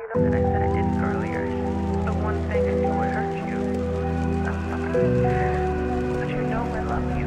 know that I said I didn't earlier. The one thing I knew would hurt you. But you know I love you.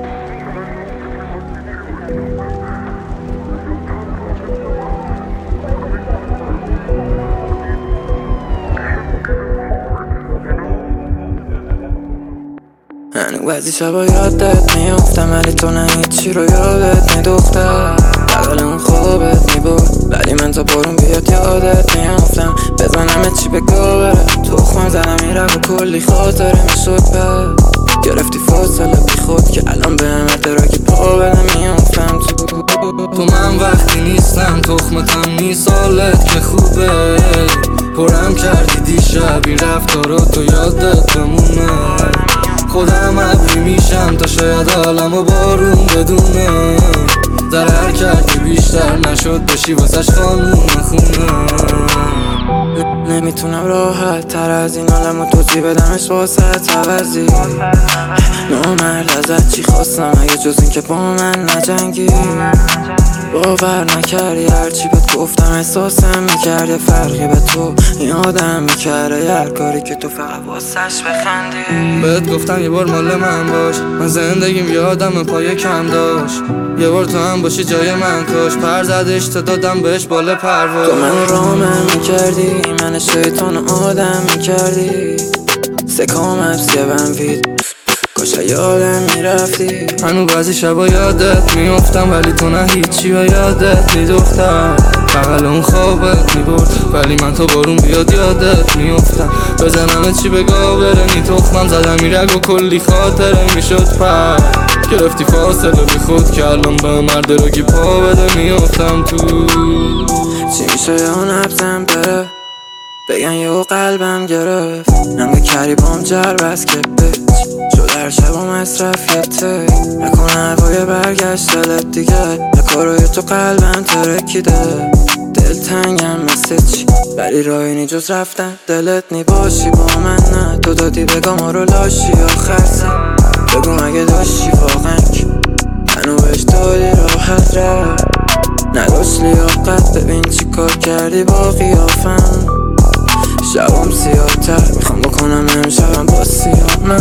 هنو بعضی شبا یادت میافتم ولی تو نه هیچی رو یادت میدوختم بغل اون خوابت میبرد ولی من تا بارون بیاد یادت میافتم بزنم چی بگو بره تخمم زدم میره و کلی خاطره میشد بد گرفتی فاصله بی خود که الان به همه دراکی پا بدم میافتم تو من وقتی نیستم تخمتم نیست حالت که خوبه پرم کردی دیشب این رفتارا تو یادت بمونه خودم ابری میشم تا شاید عالم و بارون بدونه ضرر کردی بیشتر نشد بشی واسش خانون خونه نمیتونم راحت تر از این عالم و توضیح بدمش واسه عوضی نامرد ازت چی خواستم اگه جز این که با من نجنگی باور نکردی هرچی بهت گفتم احساسم میکرد یه فرقی به تو این آدم میکرده هر کاری که تو فقط واسش بخندی بهت گفتم یه بار مال من باش من زندگیم یه آدم پای کم داشت یه بار تو هم باشی جای من کاش پر زدش تا دادم بهش بالا پرواز تو من رامم میکردی من شیطان آدم میکردی سکام افسیه بنفید کاش یادم میرفتی هنو بعضی شبا یادت میافتم ولی تو نه هیچی و یادت میدوختم بغل اون خوابت میبرد ولی من تا بارون بیاد یادت میافتم بزنم چی بگو برنی تخمم زدم میرگ و کلی خاطره میشد پر گرفتی فاصله بی خود که الان به مرد راگی پا بده میافتم تو چی میشه یا نبزم بره بگن یهو قلبم گرفت نمگه کری بام جربست که شد هر شب و مصرفیته نکنه هوای برگشت دلت دیگه نکاروی تو قلبم ترکیده دل تنگم مثل چی بری راهی جز رفتن دلت نی باشی با من نه تو دادی بگم ما رو لاشی آخر سن بگو مگه داشتی واقعا که منو بهش دادی راحت رفت نداشت لیاقت ببین چی کار کردی با قیافم شبام سیاه تر میخوام بکنم امشبم با سیاه من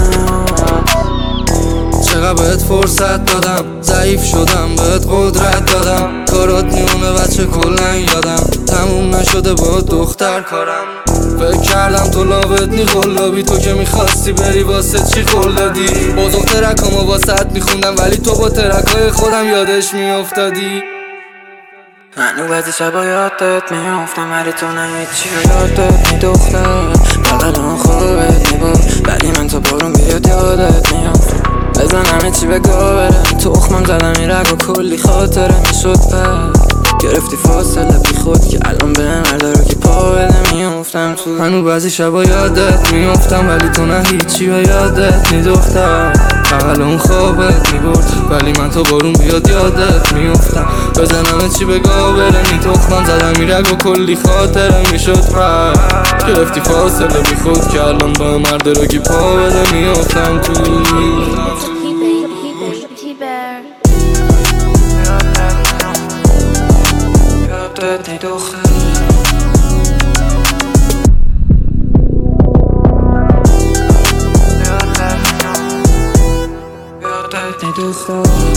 چقدر بهت فرصت دادم ضعیف شدم بهت قدرت دادم کارات میونه بچه کلن یادم تموم نشده با دختر کارم فکر کردم تو لاوت نی غلابی تو که میخواستی بری واسه چی قول دادی بازم ترکامو واسه میخوندم ولی تو با ترکای خودم یادش میافتادی هنو بعضی شبا یادت میافتم ولی تو نه هیچی رو یادت میدوختم بغل اون خوابت میبرد ولی من تا بارون بیاد یادت میافتم بزنم چی بگو بره تخمم زدم این رگ و کلی خاطره میشد بد گرفتی فاصله بی خود که الان به مرد رو که پا بده میافتم تو هنو بعضی شبا یادت میافتم ولی تو نه هیچی و یادت میدوختم بغل اون خوابت میبرد ولی من تا بارون بیاد یادت میافتم بزنم چی بگو برنی تخمم زدم این رگ و کلی خاطره میشد بد گرفتی فاصله بی خود که الان به مرد رو که پا بده میافتم تو یادت میدوختم یادت میدوختم